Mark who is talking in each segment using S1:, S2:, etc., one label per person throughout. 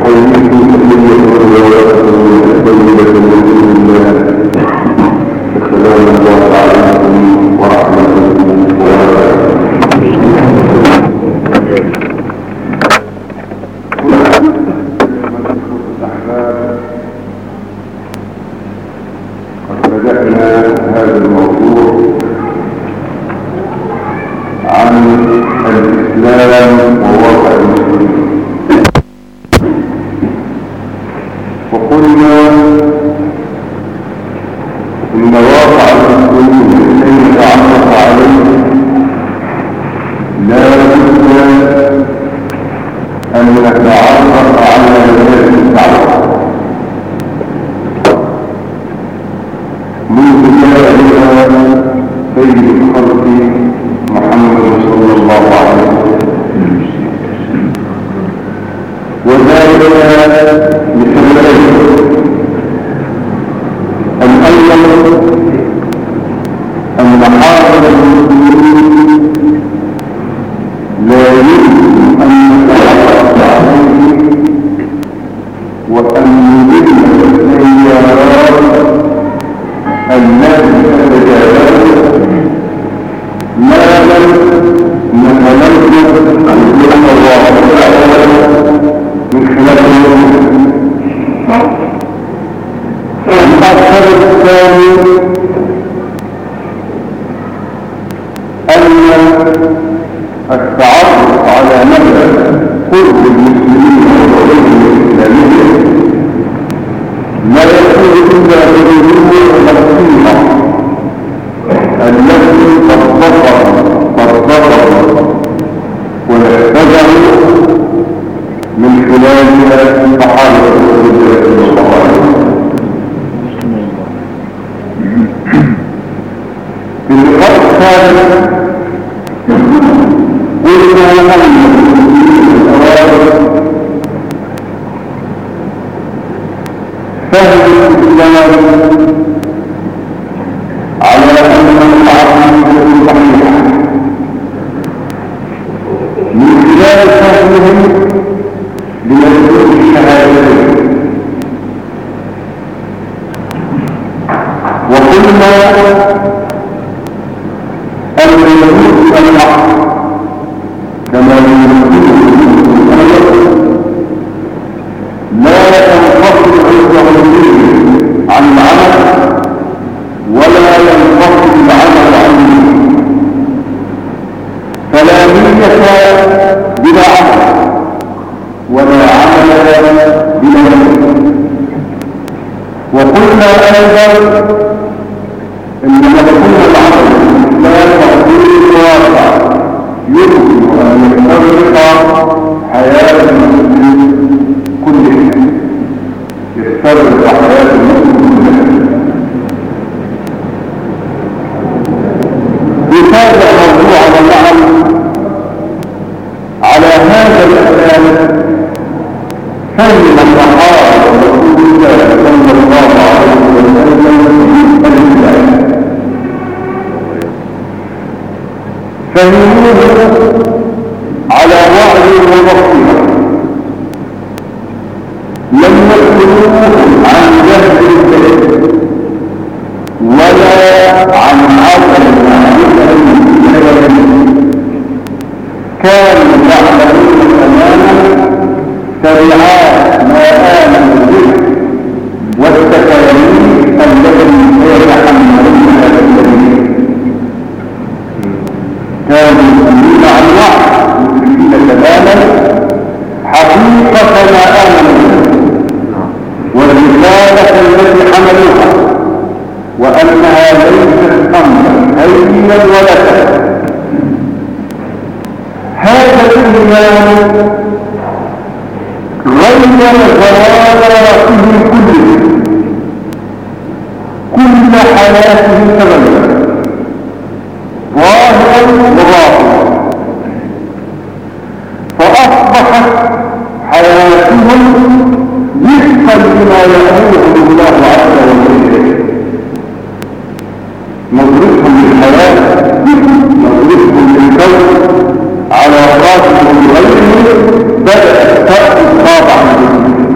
S1: على راسه بغيره بدأت تأتي الطابع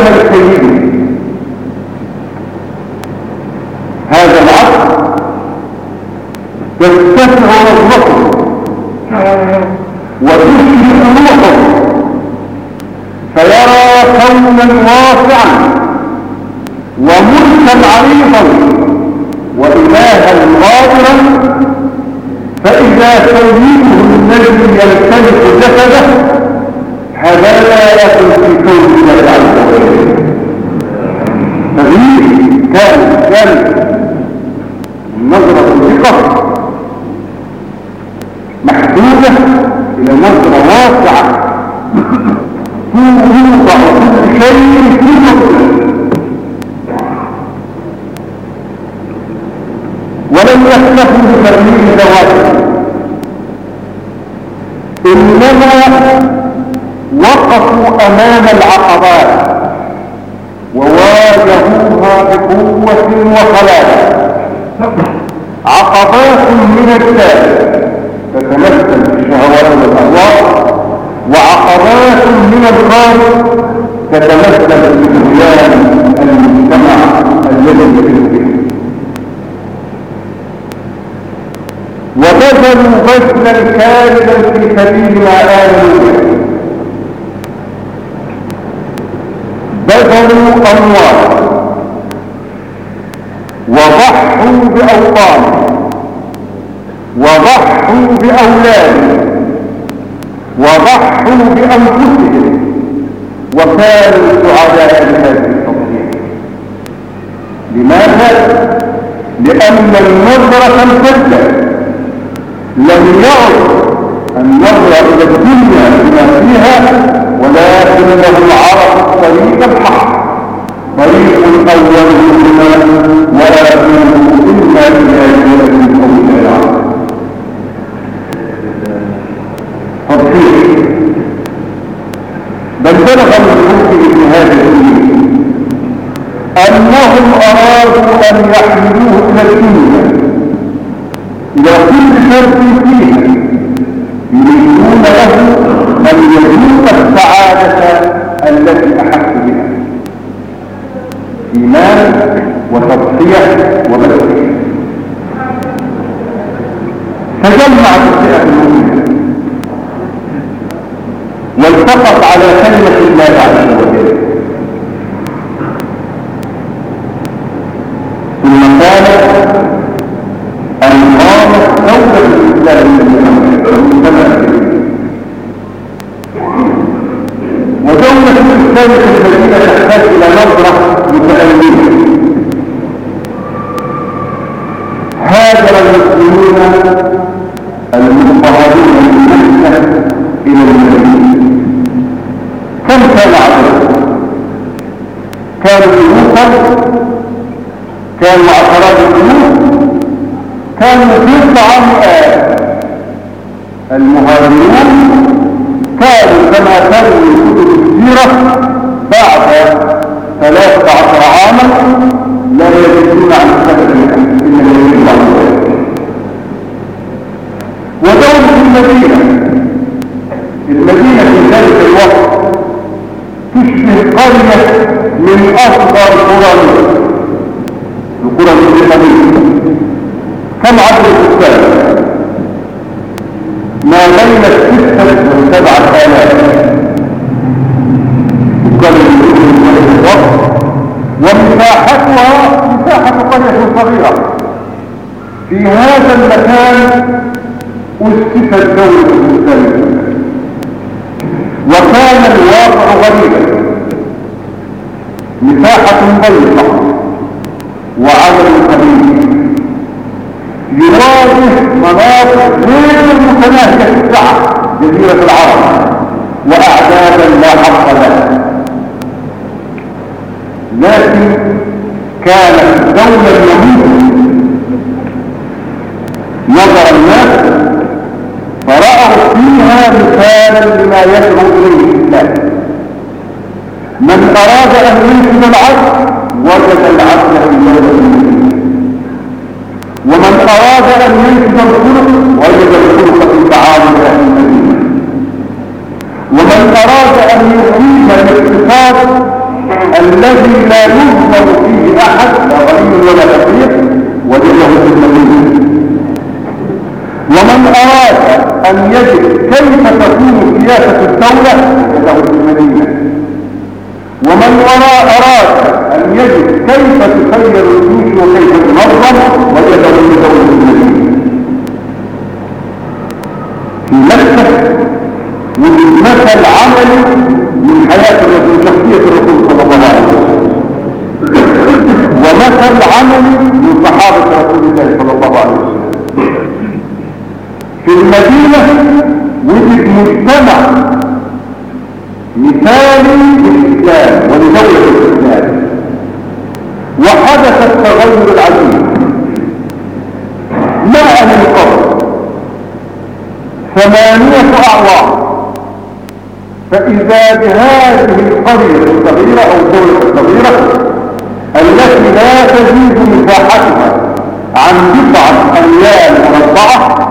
S1: السيد هذا العصر تتسع نظرته وتشرق روحه فيرى كونا واسعا وملكا عريضا وإلها قادرا، فإذا سيده الذي يمتلك جسده هذا لا يكن في كون الله عز وجل. تغيير كان نظرة ثقة محدودة إلى نظرة واسعة توضع كل شيء في نظرة، ولم يكتفوا بتغيير ذواته، إنما وقفوا أمام العقبات وواجهوها بقوة وصلابة. عقبات من الداخل تتمثل في الشهوات والأهواء، وعقبات من الخارج تتمثل في بنيان المجتمع الذي يعيش به. وبذلوا بذلا كاملا في سبيل ما آمنوا به، بذلوا أموالا وضحوا بأوطانهم وضحوا بأولادهم وضحوا بأنفسهم، وكانوا سعداء بهذه التضحية. لماذا؟ لأن النظرة الجدة لم يعد النظر إلى الدنيا بما فيها، ولكنه عرف الطريق الحق، طريق الأول هنا ولا يكون إلا إلى جنة أو إلى العالم. تضحية بل بلغ المسلم في هذه الدنيا أنهم أرادوا أن يحملوه إلى الدنيا، إلى كل شرط فيها، يريدون له أن يذوق السعادة التي أحس بها، إيمان وتضحية وبذل. فجمعت الفئة المؤمنة والتقت على كلمة الله عز وجل، ثم قالت أن قامت دولة الإسلام ودولة الإسلام في المدينة تحتاج إلى نظرة متألمة. هاجر المسلمون المضطهدون من مكة إلى المدينة. كم كان عددهم؟ كانوا ملوكا، كانوا عشرات الملوك، كانوا 900. المهاجرون كانوا كما تروي كتب السيرة بعد 13 عاما لا يجدون عن سبب إلا يجب عن ذلك. ودولة المدينة في ذلك الوقت تشبه قرية من أصغر القرى المدينة. كم عدد السكان؟ ما بين 6 و7 آلاف سكان المدينة، ومساحتها مساحة قرية صغيرة. في هذا المكان أسست دولة الإسلام، وكان الواقع غريبا، مساحة ضيقة وعمل قليل يواجه مناطق غير متناهية السعة جزيرة العرب وأعدادا لا حق لها، لكن كانت الدولة اليهودية نظر الناس فرأوا فيها مثالا لما يدعو إليه الإسلام. من أراد أن ينشد العدل وجد العدل في دولة المدينة، ومن أراد أن ينشد الخلق وجد الخلق في تعامل أهل المدينة، ومن أراد أن يقيم الاقتصاد الذي لا يظلم فيه احد لا غني ولا فقير وجده في المدينه. ومن اراد ان يجد كيف تكون سياسه الدوله وجده في المدينه. ومن اراد ان يجد كيف تسير الجيوش وكيف تنظم وجده في دوله المدينه. في مكه وجد مثل عملي من حياه الرسول شخصيه الرسول صلى الله عليه وسلم ومثل عملي من صحابه رسول الله صلى الله عليه وسلم. في المدينه وجد مجتمع مثالي للإسلام ولدولة الإسلام وحدث التغير العجيب ما أهل القبر 8 أعوام. فإذا بهذه القرية الصغيرة أو الدولة الصغيرة التي لا تزيد مساحتها عن 9 أميال مربعة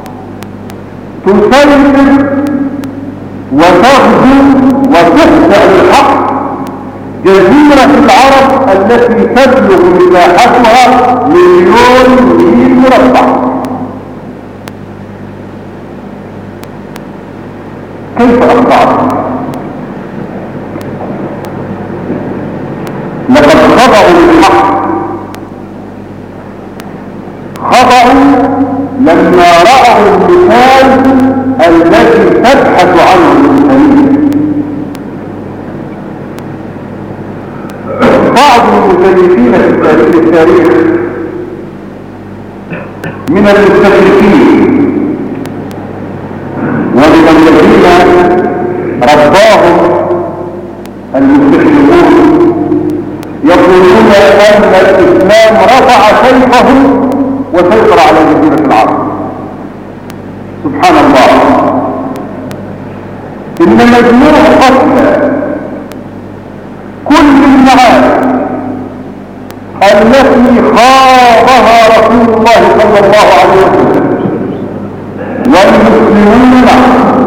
S1: تسيطر وتغزو وتخضع للحق جزيرة العرب التي تبلغ مساحتها 1,000,000 ميل مربع. كيف أخضعت؟ لقد خضعوا للحق، خضعوا لما رأوا المثال الذي تبحث عنه الإنسانية. بعض المزيفين في التاريخ من المستشرقين ومن الذين رباهم المستشرقون يقولون أن الإسلام رفع سيفه وسيطر على جزيرة العرب. سبحان الله. إن مجموع قتلى كل المعارك التي خاضها رسول الله صلى الله عليه وسلم والمسلمون معه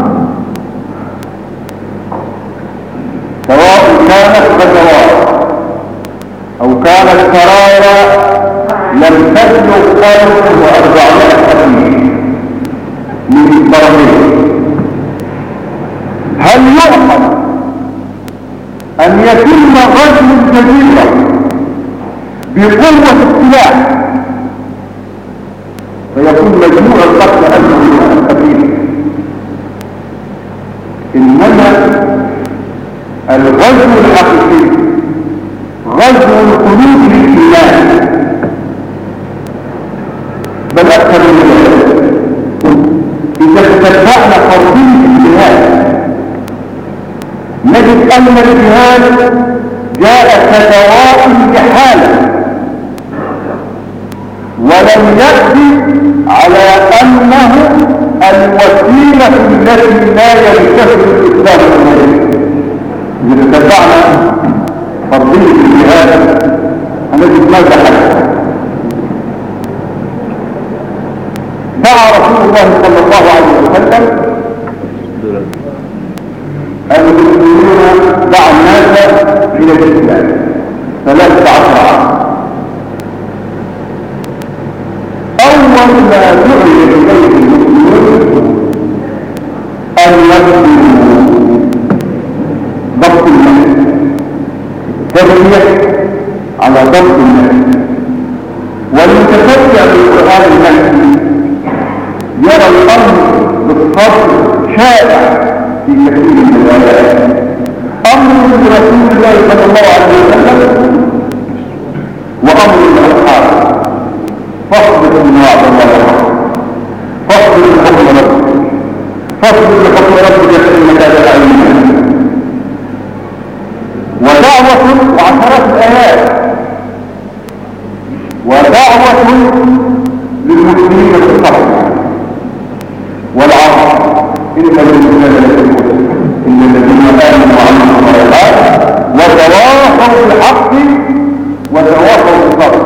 S1: سواء كانت غزوات أو كانت سرايا لم تبلغ 1400 قتيل من الطرفين. هل يعقل أن يتم غزو الجزيرة بقوة السلاح فيكون مجموع القتل 1000 قتيل؟ إنما الغزو الحقيقي غزو القلوب للإيمان، بل أكثر من ذلك. إذا استتبعنا فرضية الجهاد نجد أن الجهاد جاء كدواء لحالة ولم يأتي على أنه الوسيلة التي لا ينتشر الإسلام إليها. إذا استتبعنا فرضية الجهاد هنجد ماذا حدث. دعا رسول الله صلى الله عليه وسلم المسلمون، دعا الناس الى الاسلام 13 عام. اول ما دعي اليه المسلمون ان يقتلوا ضبط الناس، تربيه على ضبط الناس. والمتتبع بالقران المكي يرى الامر بالصبر شائع في كثير من الآيات. أمر برسول الله صلى الله عليه وسلم وأمر لأصحابه: فاصبر إن وعد الله حق، فاصبر لحكم ربك، فاصبر لحكم ربك إنك لا تعلم. ودعوة وعشرات الآيات، ودعوة للمسلمين بالصبر والعصر. إن الذين آمنوا وعملوا الصالحات وتواصوا بالحق وتواصوا بالصبر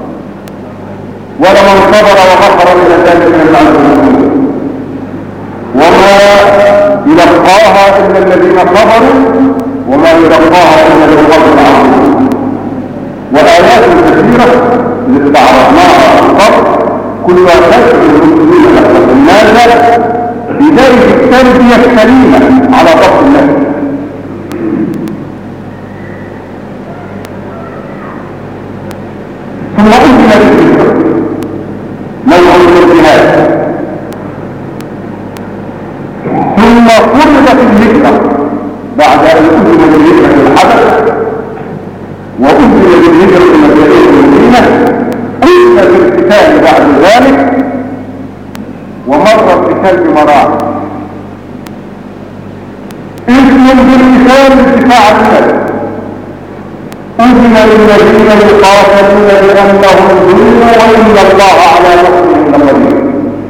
S1: ولمن صبر وغفر إلى ذلك من العذاب وما يلقاها إلا الذين صبروا وما يلقاها إلا ذو حظ عظيم. وآيات كثيرة اللي استعرضناها قبل كلها تدعو المسلمين لخلق الناس بداية التربية السليمة على ضبط النفس. ثم أنزل بالذكر نوع من الجهاد، ثم فرضت الهجرة بعد أن أنزل بالهجرة الحدث وأنزل بالهجرة المدينة المدينة قلنا بالقتال بعد ذلك، ومر القتال بمراحل. اسم بالقتال ارتفاع النفس، أذن للذين يقاتلون بأنهم ظلموا وإن الله على نصرهم لقدير.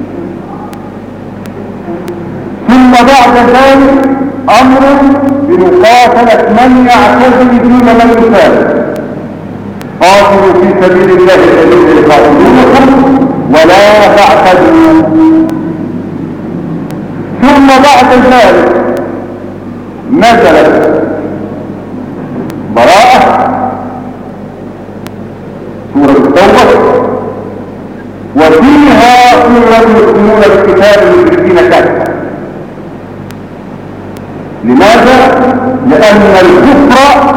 S1: ثم بعد ذلك أمر بمقاتلة من يعتزل دون من يسالم. قاتلوا في سبيل الله الذين يقاتلونكم ولا تعتدوا. ثم بعد ذلك نزلت براءة سورة التوبة، وفيها سورة يؤمنون الكتاب المشركين كافة. لماذا؟ لأن الكفر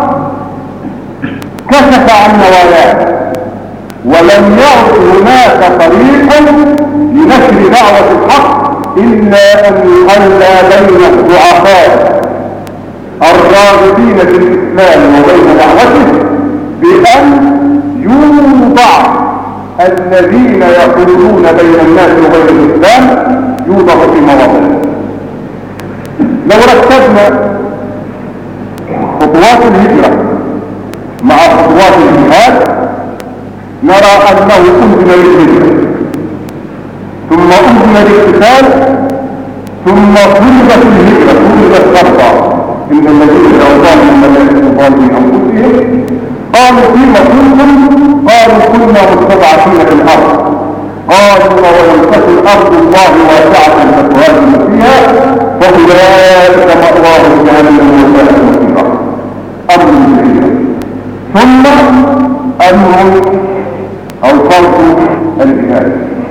S1: كشف عن نواياه ولم يعد هناك طريق لنشر دعوة الحق إلا أن يخلى بين الضعفاء الراغبين في الإسلام وبين دعوته بأن يوضع الذين يقولون بين الناس وبين الإسلام يوضع في مواضع. لو رتبنا خطوات الهجرة مع خطوات الجهاد نرى أنه أنزل للهجرة ثم أنزل للقتال ثم فرضت الهجرة فرضت فرضا. إن الذين أوضاهم من ظالمين أنفسهم قالوا فيما كنتم قالوا كنا مستضعفين في الأرض قالوا ولم تكن أرض الله واسعة فتهاجروا فيها فأولئك مأواهم جهنم وساءت مصيرا. أمر الهجرة ثم أمر أو فرض الجهاد.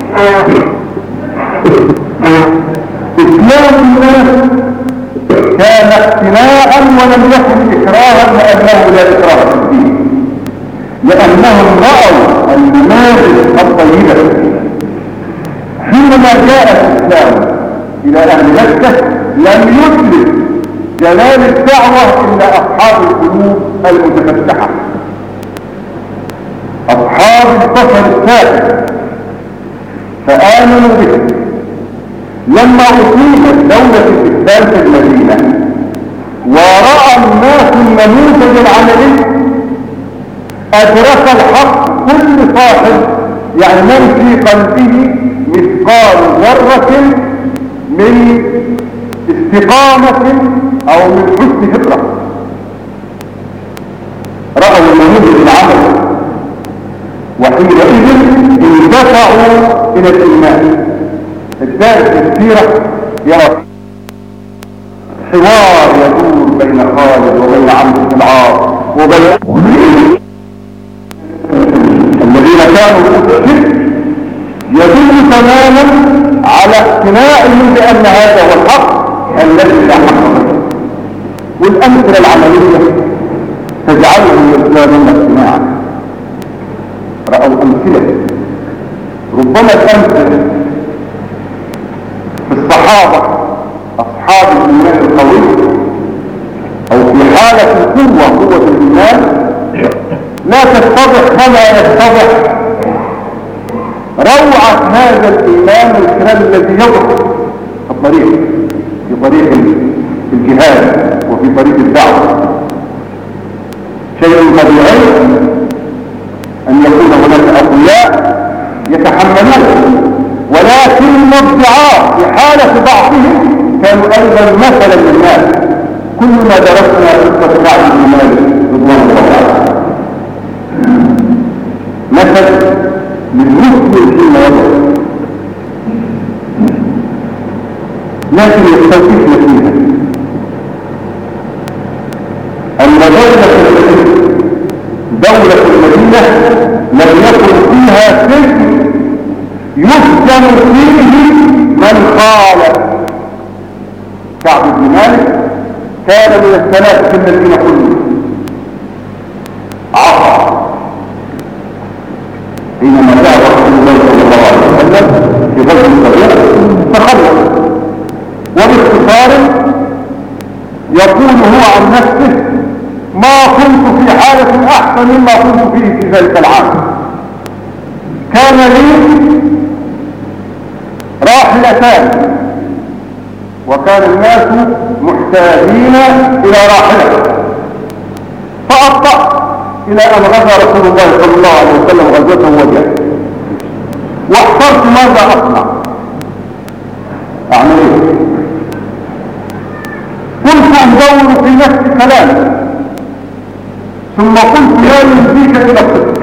S1: إسلام الناس كان اقتناعا ولم يكن إكراها لأنه لا إكراه في الدين، لأنهم رأوا النماذج الطيبة. حينما جاء الإسلام إلى أهل مكة لم يدرك جلال الدعوة إلا أصحاب القلوب المتفتحة، أصحاب البصر السابق، فآمنوا به. لما أقيمت دولة الإسلام في المدينة ورأى الناس النموذج العملي أدرك الحق كل صاحب يعني من في قلبه مثقال ذرة من استقامة أو من حسن فطرة، رأوا النموذج العملي وحينئذ اندفعوا إلى الإيمان. الدارس السيرة يرى حوار يدور بين خالد وبين عمرو بن العاص وبين الذين كانوا في الشرك يدل تماما على اقتناعهم بأن هذا هو الحق الذي لا حق له. والأمثلة العملية تجعلهم يزدادون اقتناعا. رأوا أمثلة ربما الأمثلة في الصحابة أصحاب الإيمان القوي أو في حالة قوة الإيمان لا تتضح كما يتضح روعة هذا الإيمان من خلال الذي يضح في طريق الجهاد وفي طريق الدعوة. شيء طبيعي أن يكون هناك أقوياء يتحملون، ولكن الضعاف في حالة ضعفهم كانوا أيضا مثلا للناس. كل ما درسنا قصة كعب بن مالك رضوان الله عنه مثل للمسلم فيما يضع، لكن يستوقفنا فيها أن دولة المدينة لم يكن فيها سجن يسجن فيه من خالف. كعب بن مالك كان من الثلاثة الذين كلهم عصى حينما جاء رسول الله صلى الله عليه وسلم في غزوة الصغيرة تخلص. وباختصار يقول هو عن نفسه: ما كنت في حالة أحسن مما كنت فيه في ذلك العام. كان لي راحلتان وكان الناس محتاجين إلى راحلة، فأبطأت إلى أن غزا رسول الله صلى الله عليه وسلم غزوته وجاء، واحترت ماذا أصنع، أعمل إيه؟ كنت أدور في نفسي كلام، ثم قلت لا يهديك إلى الصدق.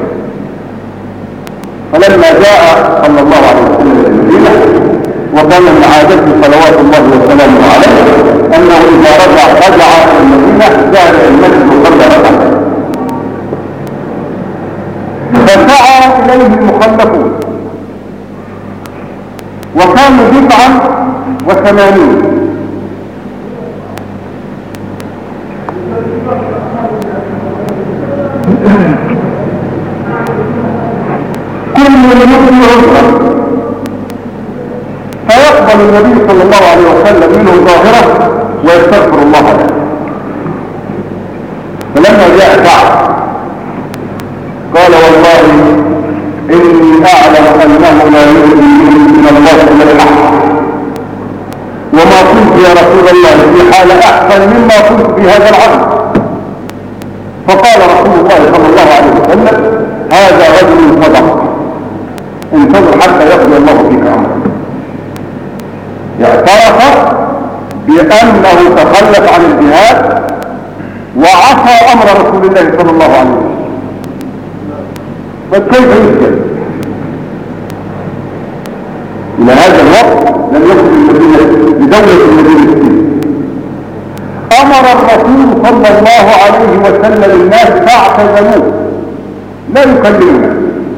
S1: فلما جاء صلى الله عليه وسلم إلى المدينة، وكان من عادته صلوات الله وسلامه عليه أنه إذا رجع إلى المدينة ذهب إلى المسجد وصلى ركعتين، فسعى إليه المخلفون وكانوا 89. كل من يؤمن عذرا فيقبل النبي صلى الله عليه وسلم منه ظاهرة ويستغفر الله له. فلما جاء كعب قال: والله إني أعلم أنه لا يؤمن من الله إلا الحق، وما كنت يا رسول الله في حال أحسن مما كنت في هذا العمل. فقال رسول الله صلى الله عليه وسلم: هذا رجل صدق، انتظر حتى يقضي الله فيك أمرا. اعترف بأنه تخلف عن الجهاد وعصى أمر رسول الله صلى الله عليه وسلم. فكيف يسجد؟ إلى هذا الوقت لم يكن المدينة لدولة المدينة. أمر الرسول صلى الله عليه وسلم الناس فاعتزلوه لا يكلمنا.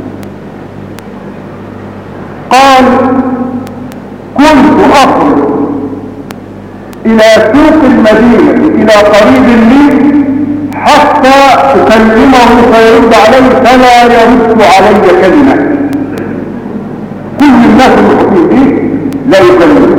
S1: قال: كنت أخرج إلى سوق المدينة إلى قريب لي حتى أكلمه فيرد علي فلا يرد علي كلمة. كل الناس المحيطين لا يكلمون.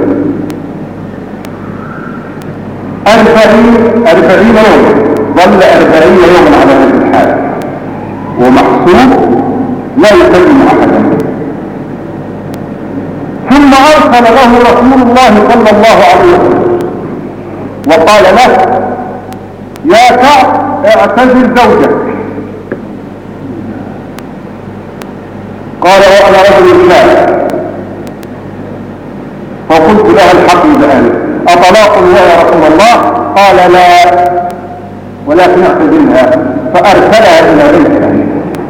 S1: 40 يوما ظل 40 يوما على هذه الحال ومحسوب لا يكلم أحدا. ثم أرسل له رسول الله صلى الله عليه وسلم وقال له: يا كعب اعتزل زوجك. قال: وأنا رجل شاب. فقلت له: الحق بأهلك، أطلاق يا رسول الله؟ قال: لا، ولكن اعتزلها. فأرسلها إلى بيت أهلها.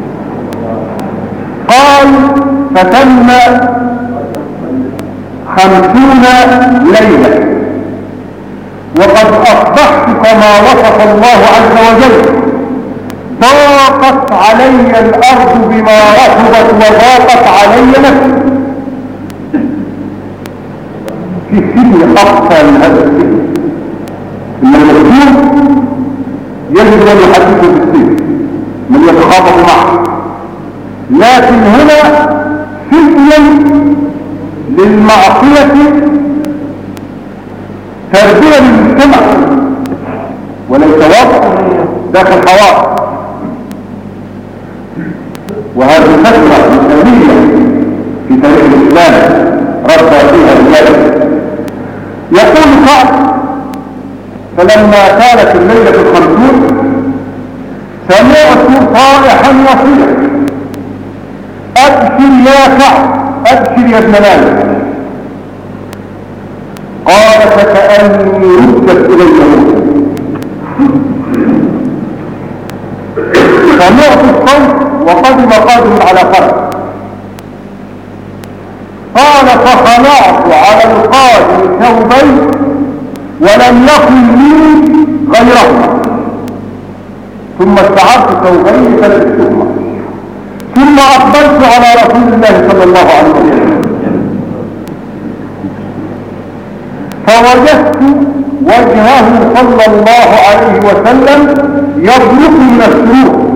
S1: قال: فتم 50 ليلة وقد أصبحت كما وصف الله عز وجل: ضاقت علي الأرض بما رحبت وضاقت علي نفسي. في سجن أقصى من هذا السجن. إن المسجون يجب أن يحدثه في السجن من يتخاطب معه، لكن هنا سجن للمعصية تربية للمجتمع وليس وضع داخل حوار. وهذه فترة مثالية في تاريخ الإسلام رد فيها الرجال. يقول كعب: فلما كانت الليلة 50 سمعت صائحا يصيح: أبشر يا كعب، أبشر يا ابن مالك. قال: فكأني ردت إلي موسى. سمعت الصوت وقدم قادم على فرد. قال: فخلعت على القادم ثوبين ولم يكن لي غيرهما. ثم استعرت ثوبين فلبستهما، ثم أقبلت على رسول الله صلى الله عليه وسلم فوجدت وجهه صلى الله عليه وسلم يبرق من السرور،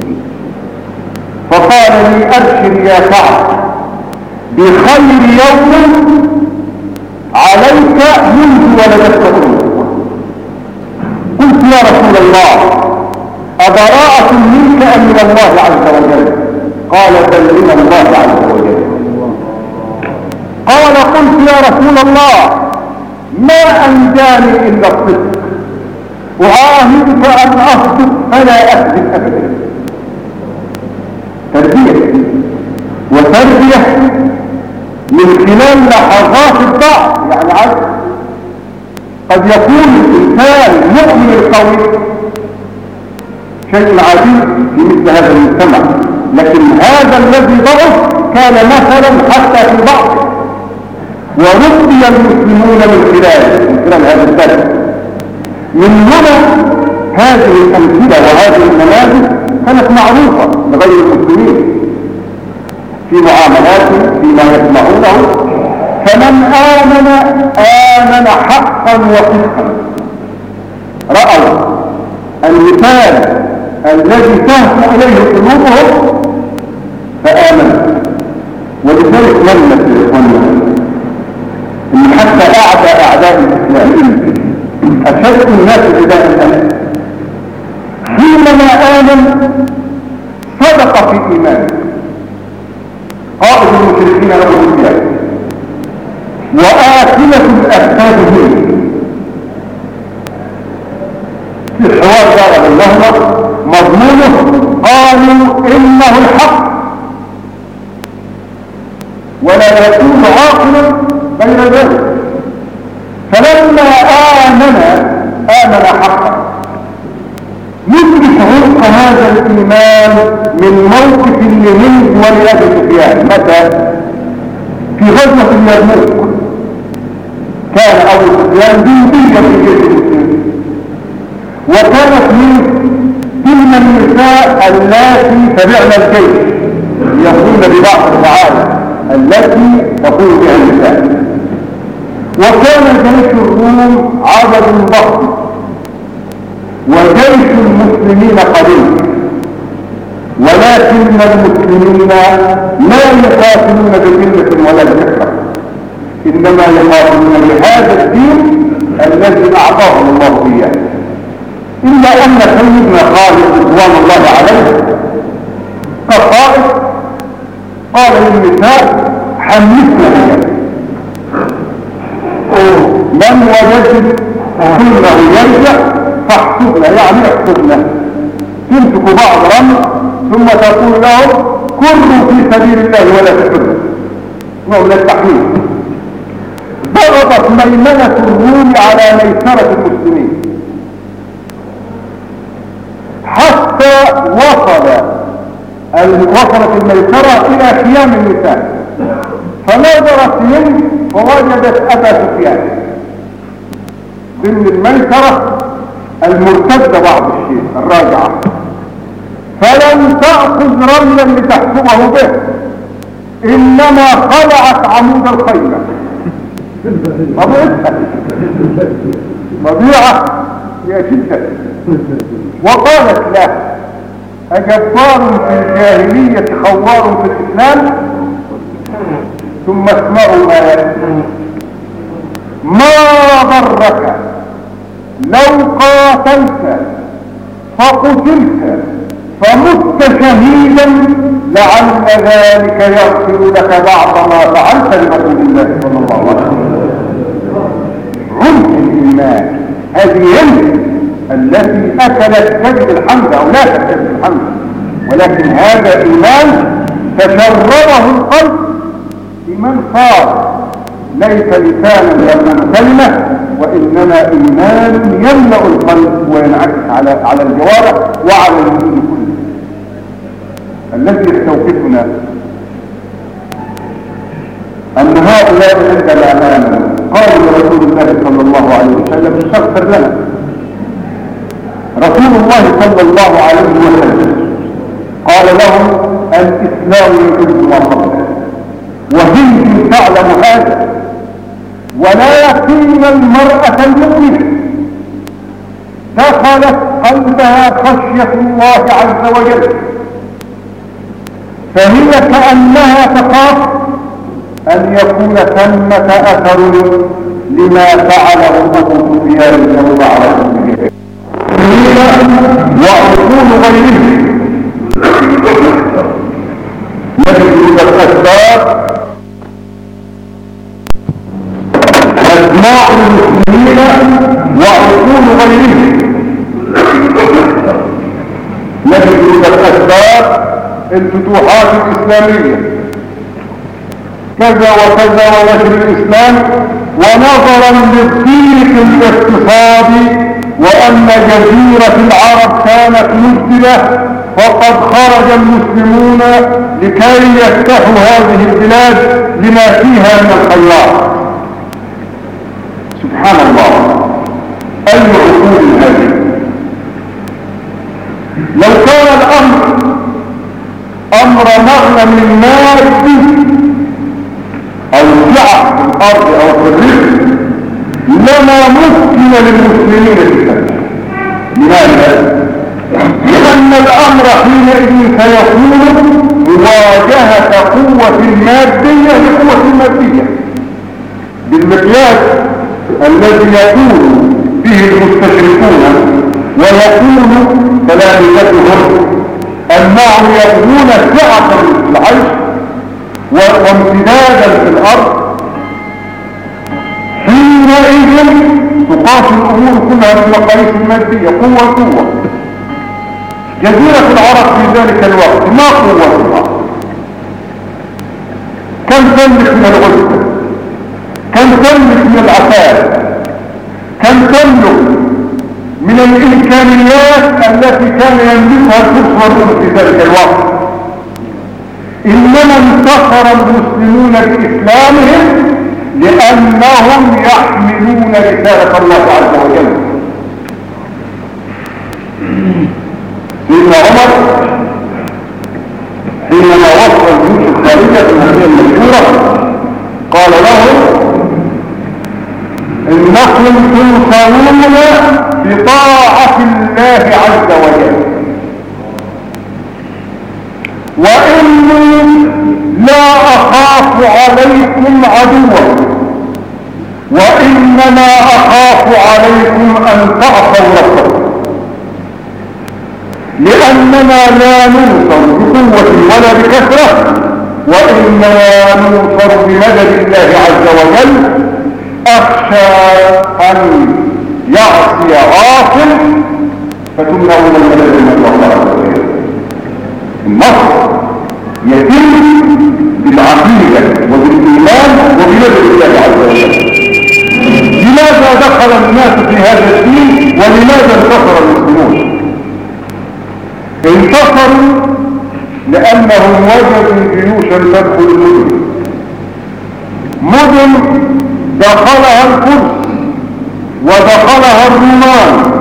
S1: فقال لي أبشر يا سعد بخير يوم عليك منذ ولدتك أمك. قلت يا رسول الله أبراءة منك أم من الله عز وجل؟ قال بل من الله عز وجل. قال قلت يا رسول الله ما أنجاني إلا الصدق، أعاهدك أن أصدق فلا أكذب أبدا. تربية وتربية من خلال لحظات الضعف، يعني عجز. قد يكون الإنسان مؤمن القوي شيء عجيب في مثل هذا المجتمع، لكن هذا الذي ضعف كان مثلا حتى في ضعفه، وربي المسلمون من خلال هذا البلد. من هنا هذه الأمثلة وهذه النماذج كانت معروفة لغير المسلمين في معاملاتهم فيما يسمعونه، فمن آمن حقا وصدقا رأوا المثال الذي تهفو إليه قلوبهم فآمنوا. ولذلك لمت إخواننا إن حتى أعداء الإسلام أشد الناس عداء الأمن حينما آمن صدق في إيمانه. قائد المشركين له الزيادة وآكلة الأفساد منه. في الحوار دار اللهم مضمونه قالوا إنه الحق ولا يكون عاقلا بين ذلك. فلما آمن حقا يدرك عمق هذا الإيمان من موقف لهند ولأبي سفيان. متى؟ في غزوة اليرموك كان أبو سفيان جنديا في جيش المسلمين، وكانت من ضمن النساء التي تبعن الجيش يقولن ببعض الرعاية التي تقول بها النساء. وكان جيش الروم عدد ضخم وجيش المسلمين قليل، ولكن المسلمين لا يقاتلون بكلمة ولا بكثرة، إنما يقاتلون بهذا الدين الذي أعطاهم الله إياه. إلا أن سيدنا خالد رضوان الله عليه كقائد قال للنساء حمسنا من وجدت كله يرجع فاحسبنا، يعني احسبنا. تمسك بعض رمز ثم تقول لهم كلوا في سبيل الله ولا تكلوا، نوع من التحميل. ضغطت ميمنة الروم على ميسرة المسلمين حتى وصلت الميسرة إلى خيام النساء، فنظرت هند فوجدت أبا سفيان ضمن الميسرة المرتدة بعض الشيء الراجعة، فلم تأخذ رملا لتحكمه به، إنما خلعت عمود الخيمة. مضيعة يا جدا. وقالت له أجبار في الجاهلية خوار في الإسلام؟ ثم اسمعوا ما ضرك لو قاتلت فقتلت فمت شهيدا لعل ذلك يغفر لك بعض ما فعلت لرسول الله صلى الله عليه وسلم. عمق الإيمان. هذه هند التي أكلت كبد الحمد أو لا تكبد الحمد، ولكن هذا إيمان تشربه القلب، إيمان صار ليس لسانا يمنع كلمة، وإنما إيمان يملأ القلب وينعكس على الجوارح وعلى الوجود كله. الذي يستوقفنا أن هؤلاء عندما آمنوا قالوا لرسول الله صلى الله عليه وسلم استغفر لنا. رسول الله صلى الله عليه وسلم قال لهم الإسلام يجب ما قبله، وهند تعلم هذا، ولكن المرأة المؤمنة دخلت قلبها خشية الله عز وجل، فهي كأنها تخاف أن يكون ثمة أثر لما فعله أبو سفيان صلى الله عليه وسلم وعقول غيره. نجد الأسباب أسماع المسلمين وعقول غيرهم. نجد الأسباب الفتوحات الإسلامية كذا وكذا ونشر الإسلام، ونظرا للضيق الاقتصادي وأن جزيرة العرب كانت مجدلة، فقد خرج المسلمون لكي يفتحوا هذه البلاد لما فيها من الخيرات. سبحان الله، أي عقول هذه! لو كان الأمر أمر مغنم مادي أو سعة في الأرض أو في الرزق لما ممكن للمسلمين الفتح. لماذا؟ لأن الأمر حينئذ سيكون مواجهة قوة مادية لقوة مادية بالمقياس الذي يقول به المستشرقون ويقول تلامذتهم أنهم يبغون سعة في العيش وامتدادا في الأرض. حينئذ تقاس الأمور كلها بالمقاييس المادية، قوة. جزيرة العرب في ذلك الوقت ما قوتها؟ كم تملك من الغزة؟ كم تملك من العتاد؟ كم تملك من الإمكانيات التي كان يملكها الفرس والروم في ذلك الوقت؟ إنما انتصر المسلمون بإسلامهم لأنهم يحملون رسالة الله عز وجل. سيدنا عمر حينما وصل الجيوش الخارجية في هذه المشهورة قال له إنكم تنصرون بطاعة الله عز وجل، وإني لا أخاف عليكم عدوا، وإنما أخاف عليكم أن تعصوا ربكم، لأننا لا ننصر بقوة ولا بكثرة، وإنما ننصر بمدد الله عز وجل. أخشى أن يعصي عاصم فتمنعون المدد من الله عز وجل. النصر يتم بالعقيدة وبالإيمان وبمدد الله عز وجل. لماذا دخل الناس في هذا الدين ولماذا انتصر المسلمون؟ انتصروا لأنهم وجدوا جيوشا تدخل مدن دخلها الفرس ودخلها الرومان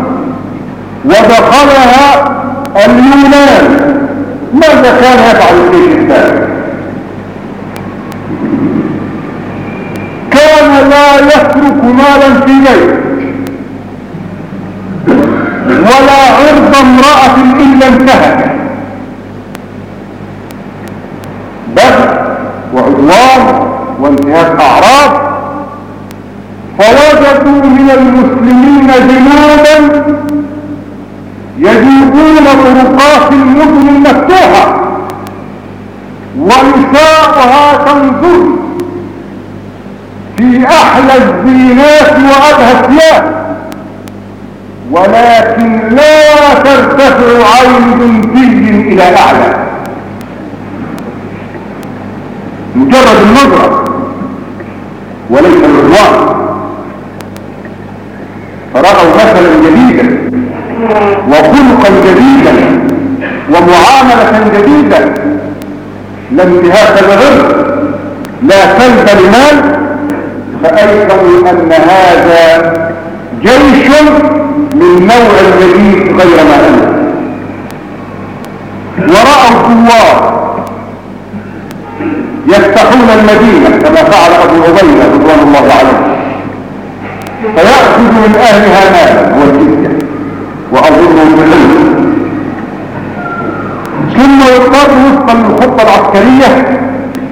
S1: ودخلها اليونان. ماذا كان يفعل الجيش الثاني؟ كان لا يترك مالا في بيت ولا عرض امرأة إلا انتهك، بس وعدوان وانتهاك أعراض. فوجدوا من المسلمين جنودا يجيبون طرقات المدن المفتوحة ونساءها تنظر في أحلى الزينات وأبهى الثياب، ولكن لا ترتفع عين ذي إلى أعلى، مجرد النظرة وليس الرضوان. فرأوا مثلا جديدا وخلقا جديدا ومعاملة جديدة، لا انتهاك للرزق لا سلب لمال، فأيقنوا أن هذا جيش من من نوع جديد غير ما أنت. ورأوا الثوار يفتحون المدينة كما فعل أبو عبيدة رضوان الله عليه، فيأخذ من أهلها مالا والجزية وأظنه بالعلم، ثم يضطر وفقا للخطة العسكرية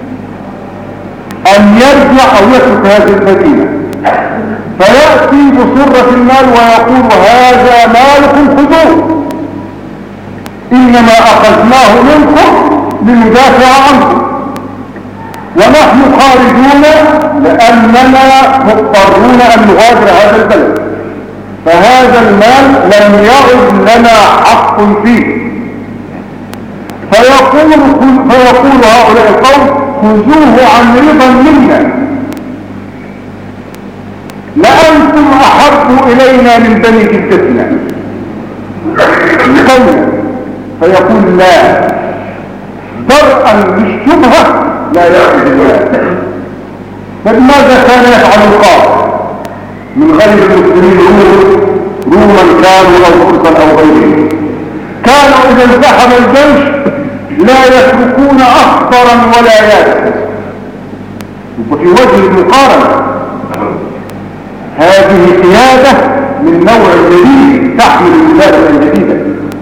S1: أن يرجع أو يترك هذه المدينة، فيأتي بصرة المال ويقول هذا مالكم خذوه، إنما أخذناه منكم لندافع عنكم، ونحن خارجون لأننا مضطرون أن نغادر هذا البلد، فهذا المال لم يعد لنا حق فيه. فيقول هؤلاء القوم خذوه عن رضا منا، لأنتم أحب إلينا من بني جدتنا. فيقول لا، درءا للشبهة لا يأخذ الله. فلماذا كان يفعل القاضي من غير المسلمين روما كانوا أو فرسا أو غيرهم؟ كانوا إذا انسحب الجيش لا يتركون أخضرا ولا يابسا. وفي وجه المقارنة هذه قيادة من نوع جديد تحمل رسالة جديدة.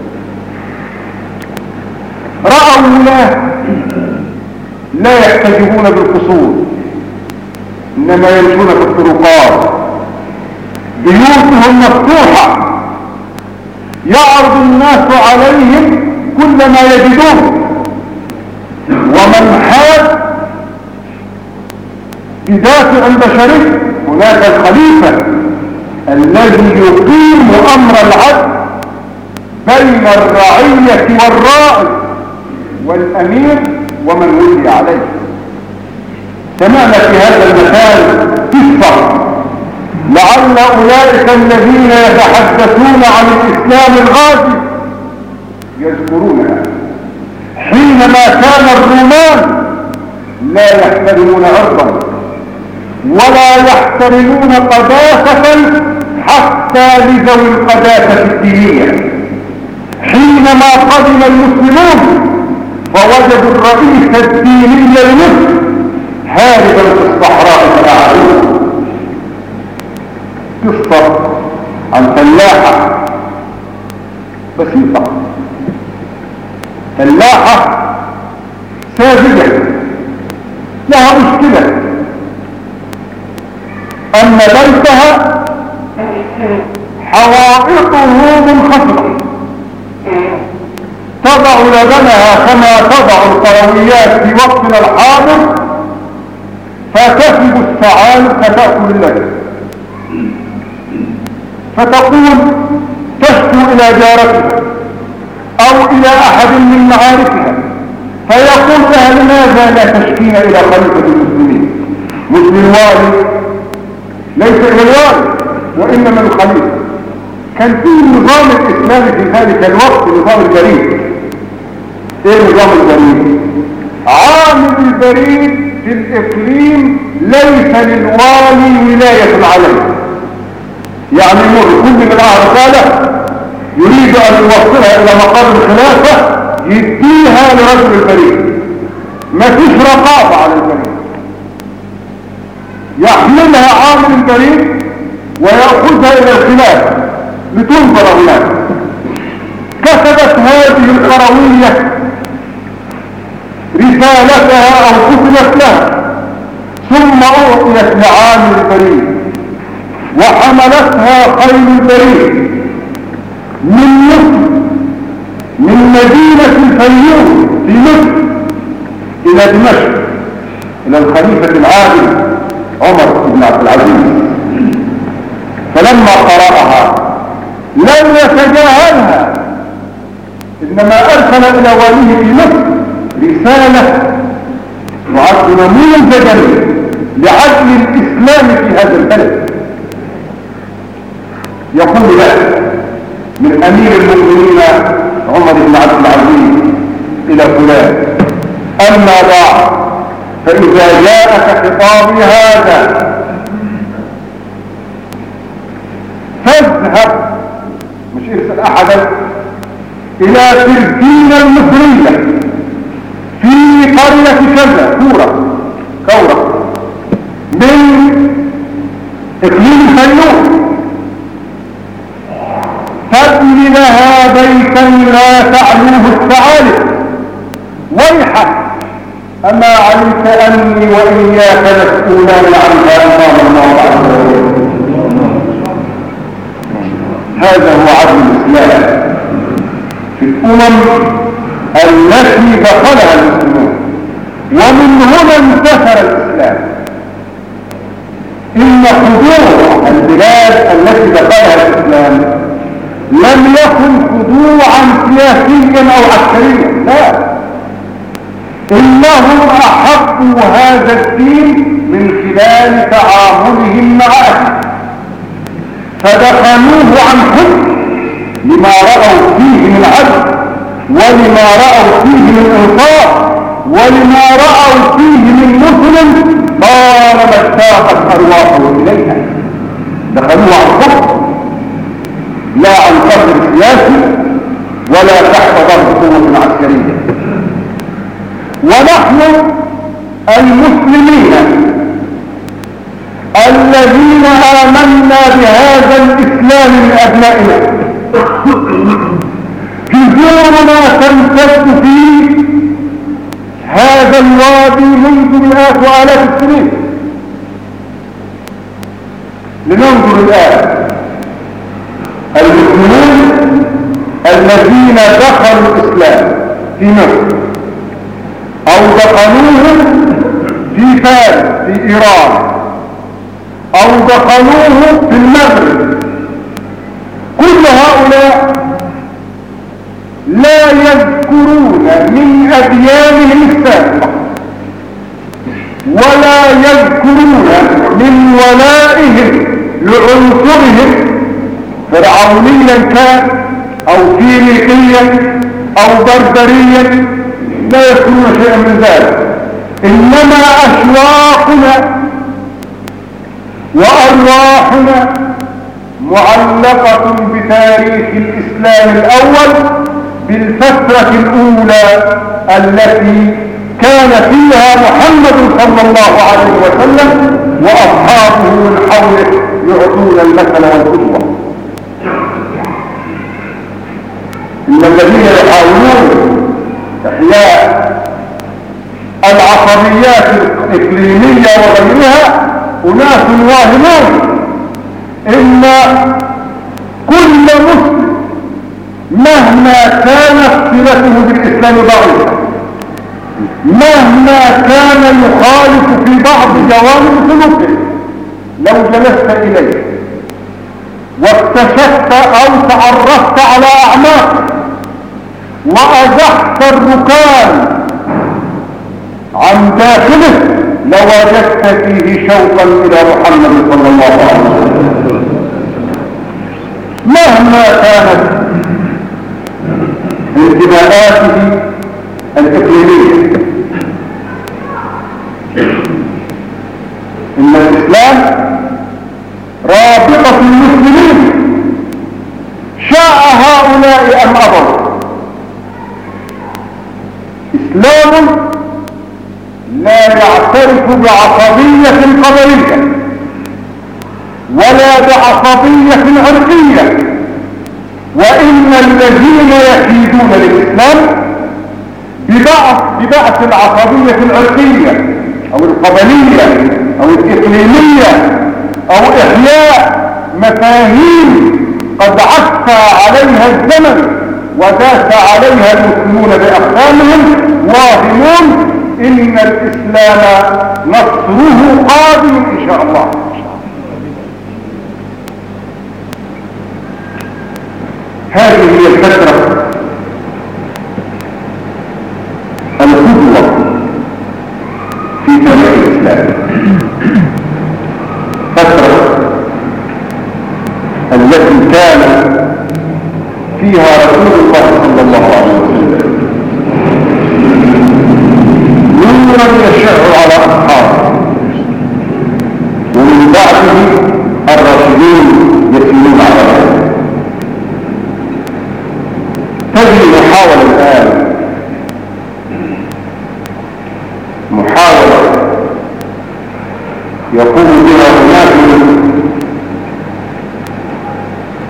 S1: رأوا لا يحتجبون بالقصور، إنما يمشون في الطرقات، بيوتهم مفتوحة، يعرض الناس عليهم كل ما يجدون. ومن حاد بدافع بشري هناك الخليفة الذي يقيم أمر العدل بين الرعية والرائي والأمير ومن ولي عليه. سمعنا في هذا المثال قصة لعل أولئك الذين يتحدثون عن الإسلام الغازي يذكرونها. حينما كان الرومان لا يحترمون عرضا ولا يحترمون قداسة حتى لذوي القداسة الدينية، حينما قدم المسلمون فوجدوا الرئيس الديني لمصر هاربا في الصحراء فأعلوه. قصة عن فلاحة بسيطة، فلاحة ساذجة لها مشكلة أن بيتها حوائطه منخفضة، تضع لبنها كما تضع القرويات في وقتنا الحاضر، فتكب الثعالب فتأكل اللبن، فتقول تشكو إلى جارتها أو إلى أحد من معارفها، فيقول لها لماذا لا تشكين إلى خليفة المسلمين؟ مسلم والي ليس إلى الوالي وإنما الخليفة. كان فيه النظام الإسلامي في ذلك الوقت نظام البريد. إيه نظام البريد؟ عامل البريد في الإقليم ليس للوالي ولاية عليه، يعني يمر كل من رسالة يريد أن يوصلها إلى مقام الخلافة يديها لرجل البريد، ما فيش رقابة على البريد، يحملها عامل البريد ويأخذها إلى الخلافة لتنظر هناك. كتبت هذه القروية رسالتها أو كتبت لها، ثم أعطيت لعامل البريد وحملتها خيل البريد من مصر، من مدينة الفيوم في مصر إلى دمشق إلى الخليفة العادل عمر بن عبد العزيز. فلما قرأها لم يتجاهلها، إنما أرسل إلى واليه في مصر رسالة تعد نموذجا لعدل الإسلام في هذا البلد. يقول له من أمير المؤمنين عمر بن عبد العزيز إلى فلان: أما بعد، فإذا جاءك خطابي هذا فاذهب مش يرسل أحدا إلى تركينا المصرية في قرية كذا كورة من إقليم الفيوم تبني لها بيتا لا تعلوه الثعالب ويحك أما علمت أني وإياك مسؤولان عنها أمام الله عز وجل. هذا هو عدل الإسلام في الأمم التي دخلها المسلمون، ومن هنا انتشر الإسلام. إن خضوع البلاد التي دخلها الإسلام لم يكن خضوعا سياسيا أو عسكريا، لا، إنهم أحبوا هذا الدين من خلال تعاملهم مع أهله، فدخلوه عن حب لما رأوا فيه من عدل، ولما رأوا فيه من إنصاف، ولما رأوا فيه من مسلم طالما اشتاقت أرواحهم إليها. دخلوه عن حب لا عن قدر سياسي ولا تحت ضغط قوة عسكرية. ونحن المسلمين الذين آمنا بهذا الإسلام من أبنائنا جذورنا تمتد في هذا الوادي منذ مئات وآلاف السنين. لننظر الآن المسلمون الذين دخلوا الإسلام في مصر أو دخلوه في فارس في إيران أو دخلوه في المغرب، كل هؤلاء لا يذكرون من أديانهم السابقة ولا يذكرون من ولائهم لعنصرهم فرعونيا كان أو فينيقيا أو بربريا، لا يذكرون شيئا من ذلك. إنما أشواقنا وأرواحنا معلقة بتاريخ الإسلام الأول، بالفترة الأولى التي كان فيها محمد صلى الله عليه وسلم وأصحابه من حوله يعطون المثل والقدوة. إن الذين يحاولون إحياء العصبيات الإقليمية وغيرها أناس واهمون. إن كل مسلم مهما كانت صلته بالإسلام ضعيفة، مهما كان يخالف في بعض جوانب سلوكه، لو جلست إليه واكتشفت أو تعرفت على أعماقه وأزحت الركان عن داخله لوجدت فيه شوقا إلى محمد صلى الله عليه وسلم، مهما كانت انتماءاته الإقليمية. إن الإسلام رابطة المسلمين شاء هؤلاء أم أبوا. إسلام لا يعترف بعصبية قبلية ولا بعصبية عرقية، وإن الذين يكيدون للإسلام ببعث العصبية العرقية أو القبلية أو الإقليمية أو إحياء مفاهيم قد عفى عليها الزمن وداس عليها المسلمون بأقدامهم، واهمون إن الإسلام نصره قادم إن شاء الله. هذه هي الفترة القدوة في تاريخ الإسلام، فترة التي كان فيها رسول الله صلى الله عليه وسلم نورا يشع على أصحابه، ومن بعده الراشدين يسيرون على ذلك.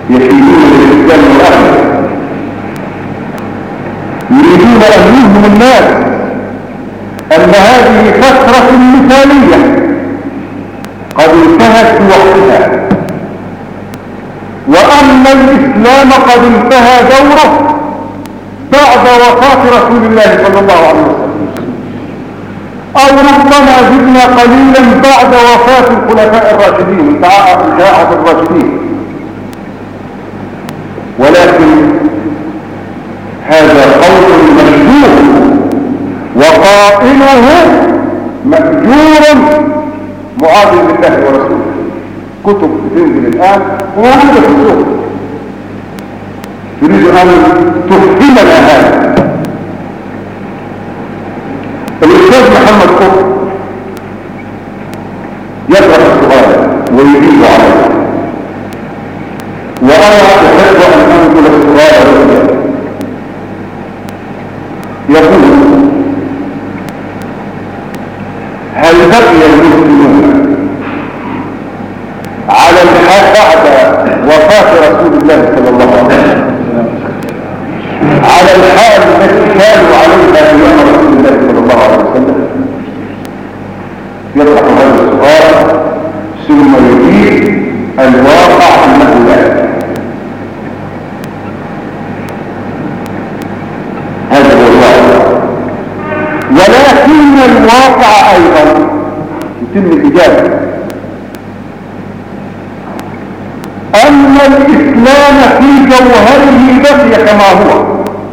S1: يكيدون للإسلام والأهل، يريدون أن يوهموا الناس أن هذه فترة مثالية قد انتهت بوقتها، وأن الإسلام قد انتهى دوره بعد وفاة رسول الله صلى الله عليه وسلم، أو ربما زدنا قليلا بعد وفاة الخلفاء الراشدين الجاعة الراشدين. ولكن هذا قول مشهور وقائله مأجور معاذ لله ورسوله. كتب بتنزل الآن وموجودة في السوق تريد أن تفهمنا هذا. الأستاذ محمد قطب يقرأ السؤال ويجيب عليه، وأنا أحب أن أنقل السؤال له. يقول: هل بقي المسلمون على الحال بعد وفاة رسول الله صلى الله عليه وسلم على الحال التي كانوا عليها ايام رسول الله صلى الله عليه وسلم؟ يطرح هذا السؤال ثم يجيب الواقع انه لا. هذا هو الواقع، ولكن الواقع ايضا يتم الاجابه أن الإسلام في جوهره بقي كما هو.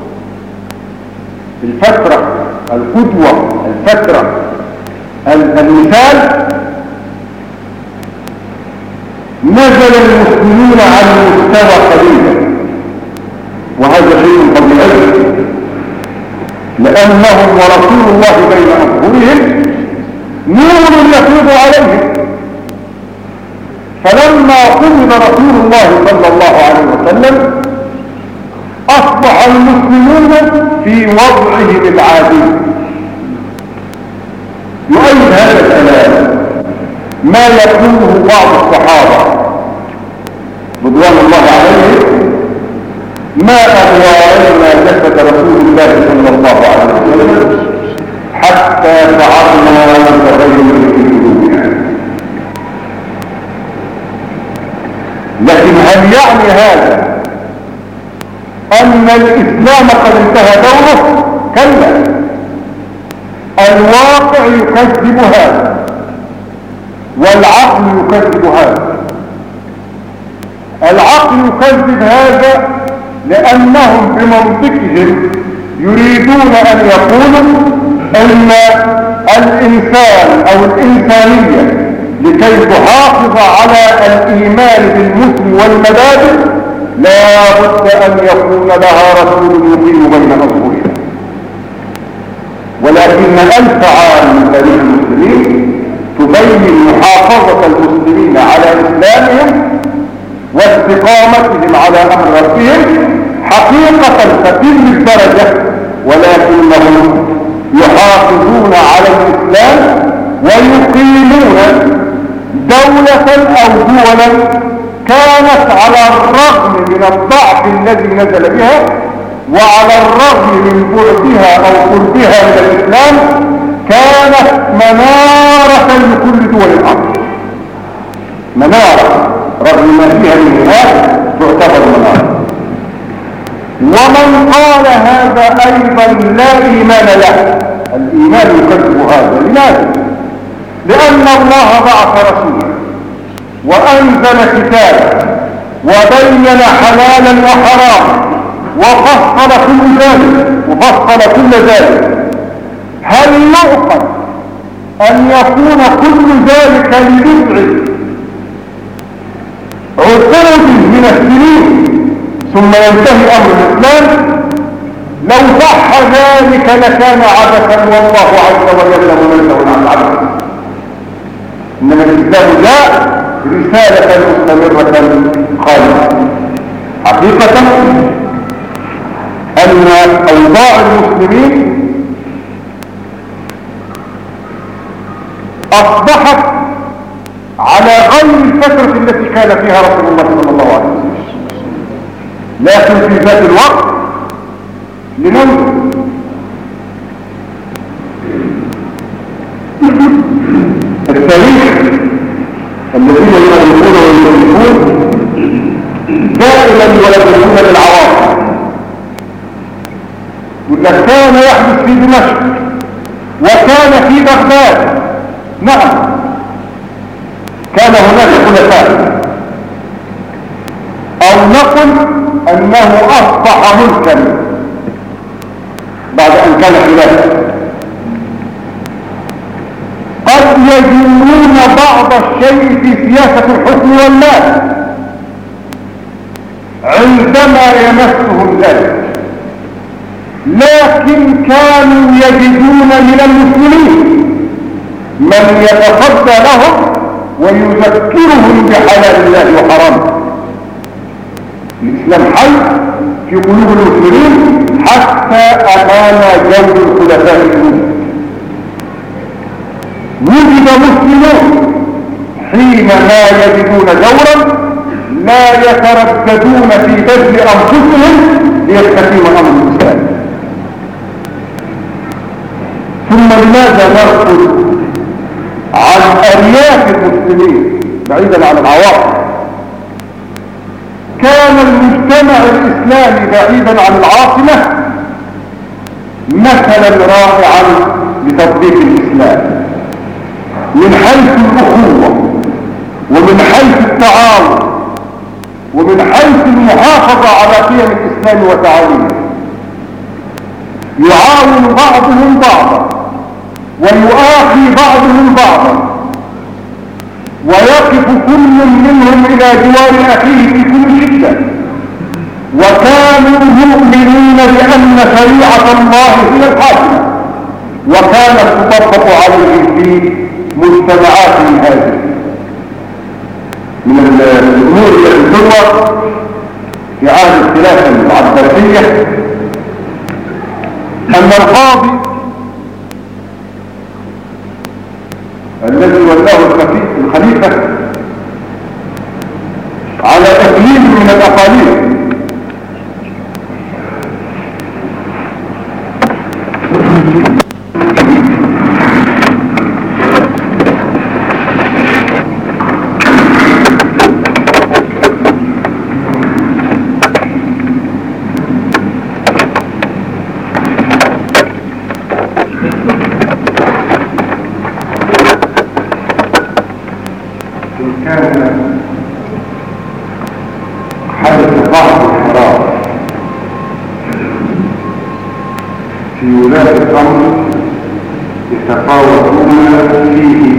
S1: الفترة القدوة، الفترة المثال، نزل المسلمون عن المستوى قليلا، وهذا شيء طبيعي لأنهم ورسول الله بين أظهرهم نور يفيض عليهم. فلما قبض رسول الله صلى الله عليه وسلم أصبح المسلمون في وضعهم العادي. يؤيد هذا الكلام ما يقوله بعض الصحابة رضوان الله عليهم: ما أغوارنا جسد رسول الله صلى الله عليه وسلم حتى شعرنا بتغير في قلوبنا. لكن هل يعني هذا أن الإسلام قد انتهى دوره؟ كلا، الواقع يكذب هذا والعقل يكذب هذا. العقل يكذب هذا لأنهم بمنطقهم يريدون أن يقولوا أن الإنسان أو الإنسانية لكي تحافظ على الإيمان بالمسلم والمبادئ لا بد أن يكون لها رسول يقيم بين أظهرها. ولكن 1000 عام من تاريخ المسلمين تبين محافظة المسلمين على إسلامهم واستقامتهم على أمر ربهم حقيقة تتم الدرجة، ولكنهم يحافظون على الإسلام ويقيمون دولة أو دولا كانت على الرغم من الضعف الذي نزل بها وعلى الرغم من بعدها أو قربها من الإسلام كانت منارة لكل دول الأرض. منارة رغم ما فيها من هذا تعتبر منارة. ومن قال هذا أيضا لا إيمان له. الإيمان يكذب هذا. لماذا؟ لأن الله بعث رسولا وأنزل كتابا وبين حلالا وحراما وفصل كل ذلك. هل يعقل أن يكون كل ذلك لبضع عقود من السنين ثم ينتهي أمر الإسلام؟ لو صح ذلك لكان عبثا، والله عز وجل منزه عن العبث. إنما الإسلام جاء رسالة مستمرة خالصة. حقيقة أن أوضاع المسلمين أصبحت على غير الفترة التي كان فيها رسول الله صلى الله عليه وسلم. لكن في ذات الوقت لننظر. التاريخ الذين يؤلفون ويؤلفون دائما يلبسون بالعواصم. وإذا كان يحدث في دمشق وكان في بغداد، نعم كان هناك خلفاء، أو نقل أنه أصبح ملكا بعد أن كان خلافا. قد يجنون بعض الشيء في سياسة الحكم والمال عندما يمسهم ذلك، لكن كانوا يجدون من المسلمين من يتصدى لهم ويذكرهم بحلال الله وحرامه. الإسلام حي في قلوب المسلمين حتى أمام جور الخلفاء الأمم. وجد مسلمون حينما يجدون جورا لا يترددون في بذل أنفسهم ليستقيم أمر الإسلام. ثم لماذا نرفض عن أرياف المسلمين بعيدا عن العواطف؟ كان المجتمع الإسلامي بعيدا عن العاصمة مثلا رائعا لتطبيق الإسلام من حيث الأخوة ومن حيث التعاون ومن حيث المحافظة على قيم الإسلام وتعاليمه. يعاون بعضهم بعضا ويؤاخي بعضهم بعضا، ويقف كل منهم إلى جوار أخيه في كل شدة. وكانوا يؤمنون بأن شريعة الله هي الحاكمة، وكانت تطبق عليهم في مجتمعاتهم هذه. من الأمور التي تروى في عهد الخلافة العباسية أن القاضي الذي ولاه الخليفة على اقليم من الاقاليم الأمر يتفاوتون فيه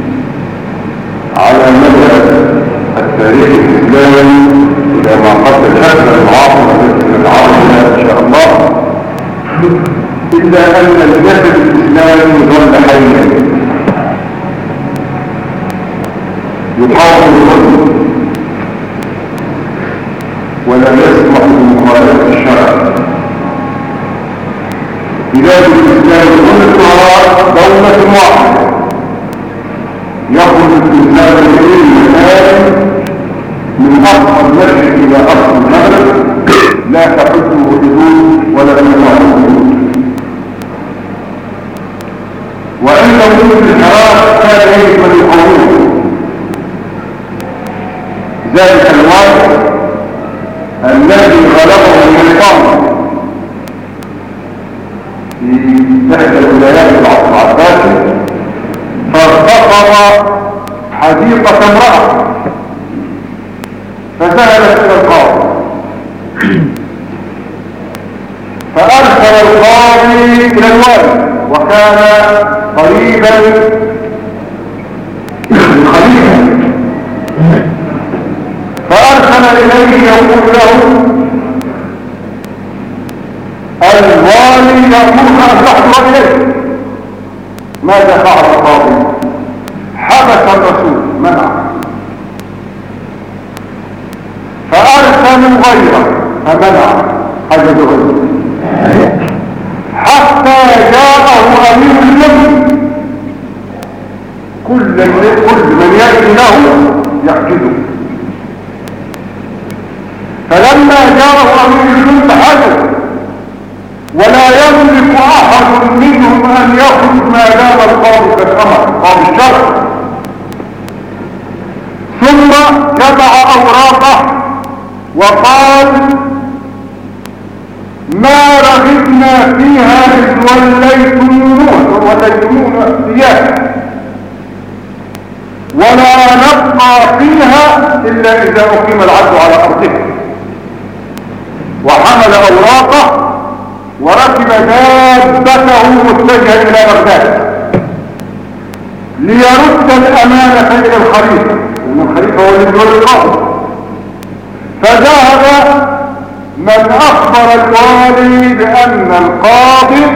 S1: على مدى التاريخ الإسلامي إلى ما قد تشكل العاصمة من العاصمة إن شاء الله، إلا أن الجسد الإسلامي ظل حيا يحاول الظلم ولا يسمح بمخالفة الشرع. بلاد الإسلام كلها دولة واحدة يخرج الإسلام إلى المكان من أقصى المشرق إلى أقصى المغرب لا تحده حدود ولا تنوع حدود. وعند وجود الحرام كان يجب أن يقومه ذلك الواحد الذي غلبه الشيطان في إحدى الولايات العصر العباسي، فارتقب حديقة امرأة فذهبت إلى القاضي، فأرسل القاضي إلى الوالي وكان قريبا الخليفة، فأرسل إليه يقول له الوالي يأمرك أن تحضر إليه. ماذا فعل القاضي؟ حبس الرسول منعه، فأرسلوا غيره فمنعه حجزه حتى جاءه أمير الملك، كل من يأتي له يحجزه. فلما جاءه امير الجند حاجه، ولا يملك احد منهم ان يخرج ما دام القاضي كالامر قاضي الشرع. ثم جمع اوراقه وقال: ما رغبنا فيها اذ وليتمون اياه، ولا نبقى فيها الا اذا اقيم العدل على ارضه. وحمل اوراقه وركب دابته متجها الى بغداد ليرد الامانه الى الخليفه، لان الخليفه هو اللي بيقول القاضي. فذهب من اخبر الوالي بان القاضي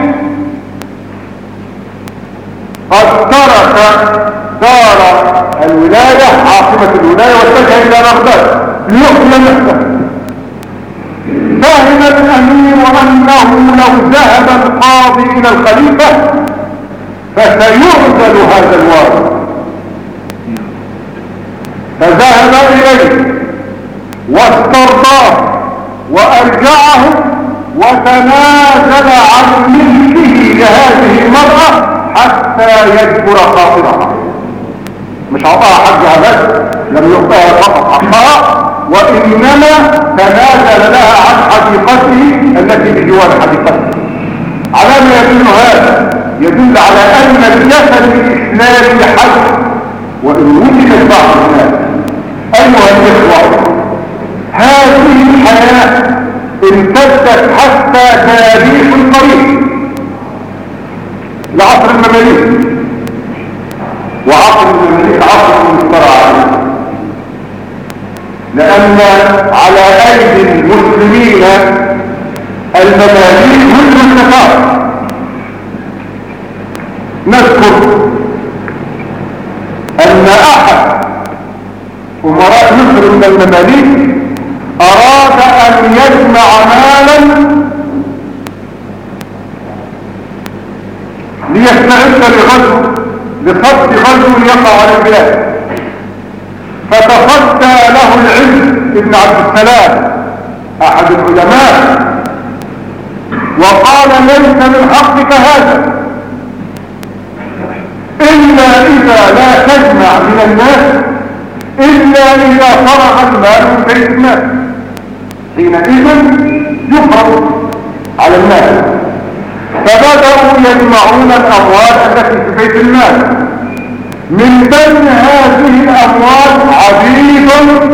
S1: قد ترك دار الولايه عاصمه الولايه واتجه الى بغداد ليقتل نفسه. فهم الامير انه لو ذهب القاضي الى الخليفه فسيعزل هذا الوالي، فذهب اليه واسترضاه وارجعه وتنازل عن ملكه لهذه المرأة حتى يجبر خاطرها. مش عطاها حقها بس، لم يعطيها فقط حقها، وانما تنازل لها عن حديقته التي بجوار حديقته. على ما يدل هذا؟ يدل على ان الجسد الاسلامي حي، وان وجدت بعض الناس. ايها الاخوه، هذه الحياه امتدت حتى تاريخ قريب لعصر المماليك، وعصر المماليك عصر مسترع عليه، لان على ايدي المسلمين المماليك مثل التتار. نذكر ان احد امراء مصر من المماليك اراد ان يجمع مالا ليستعد لصد غزو يقع على البلاد، فتصدى له العز ابن عبد السلام احد العلماء وقال: ليس من حقك هذا الا اذا لا تجمع من الناس الا اذا فرغ المال من بيت المال، حينئذ يفرض على الناس. فبدأوا يجمعون الاموال التي في بيت المال. من بين هذه الاموال عبيد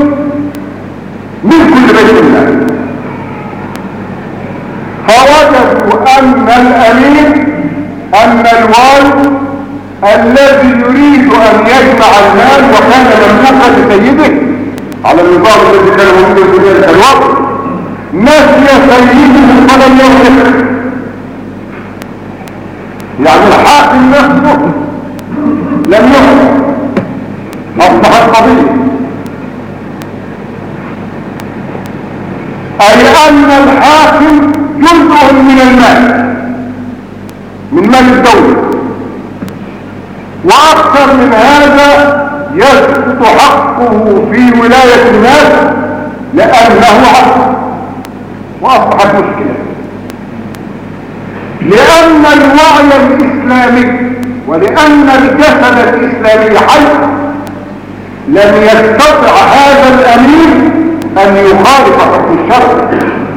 S1: من كل بيت المال، فوجدوا ان الامير ان الوالي الذي يريد ان يجمع المال وكان مملوكا لسيده على النظام الذي كان موجود في ذلك الوقت، نسي سيده فلم يغفر. يعني الحاكم نفسه لم يغفر، اصبح القضيه اي ان الحاكم جزء من المال، من مال الدوله، واكثر من هذا يسقط حقه في ولاية الناس لانه عبد. واصبحت مشكلة، لان الوعي الاسلامي ولان الجسد الاسلامي حي لم يستطع هذا الامير ان يخالف حكم الشرع.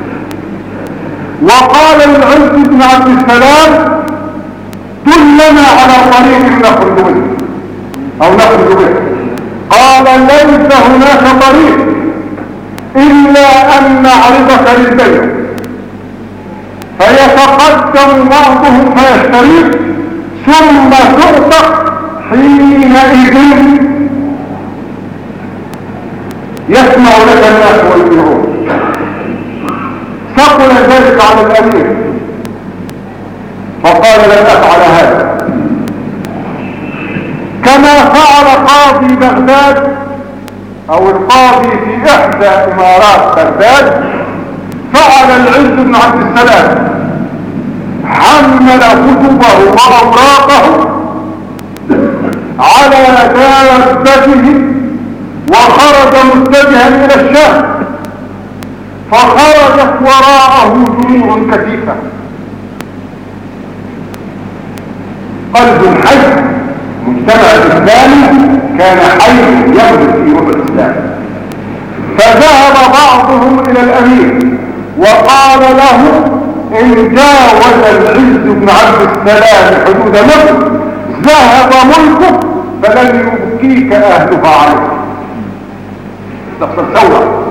S1: وقال العز بن عبد السلام: دلنا على طريق نخرج منه او نخرج به. قال: ليس هناك طريق الا ان نعرضك للبيع، فيتقدم بعضهم فيشتريك ثم تؤتق، حينئذ يسمع لك الناس ويبيعون. ثقل ذلك على الامير فقال: لن افعل هذا. كما فعل قاضي بغداد او القاضي في احدى امارات بغداد، فعل العز بن عبد السلام، حمل كتبه واوراقه على دابته وخرج متجها الى الشام، فخرجت وراءه جموع كثيفة. قلب حي، مجتمع الإسلامي كان حي يغلب في روح الإسلام. فذهب بعضهم إلى الأمير وقال له: إن جاوز العز بن عبد السلام حدود مصر ذهب ملكه فلن يبكيك أهلها عليك. تحصل ثورة.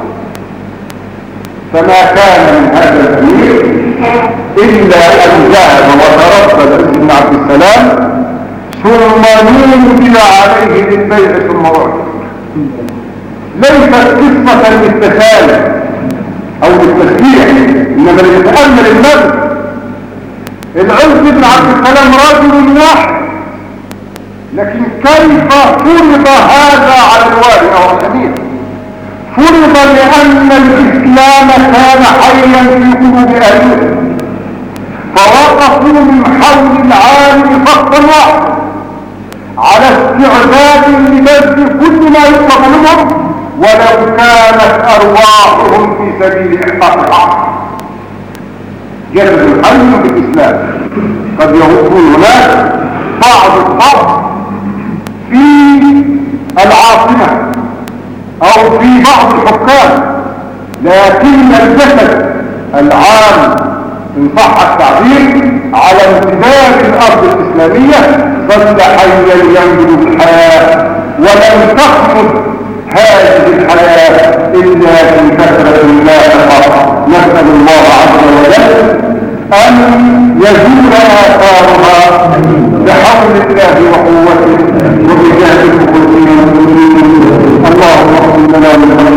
S1: فما كان من هذا الأمير إلا أن ذهب وتردد العز بن عبد السلام ثم نودي عليه للبيع ثم رجع. ليست قصة للتسالي او للتسبيح، انما لنتأمل المدى. العز بن عبد السلام رجل واحد، لكن كيف فرض هذا على الوالي او الامير؟ فرض لان الاسلام كان حيا في قلوب اهله، فوقفوا من حول العالم صفا واحدا على استعداد لبذل كل ما يطلب منهم ولو كانت ارواحهم في سبيل احقاق الحق. جسد الحي بالاسلام. قد يكون هناك بعض الضعف في العاصمه او في بعض الحكام، لكن الجسد العام ان صح التعبير على امتداد الارض الاسلاميه ظل حيا ينبت الحياه، ولم تخفض هذه الحياة إلا في كثرة الله فقط. نسأل الله عز وجل أن يزول آثارها بحول الله وقوته وبجاه المخلصين المسلمين. اللهم اغفر لنا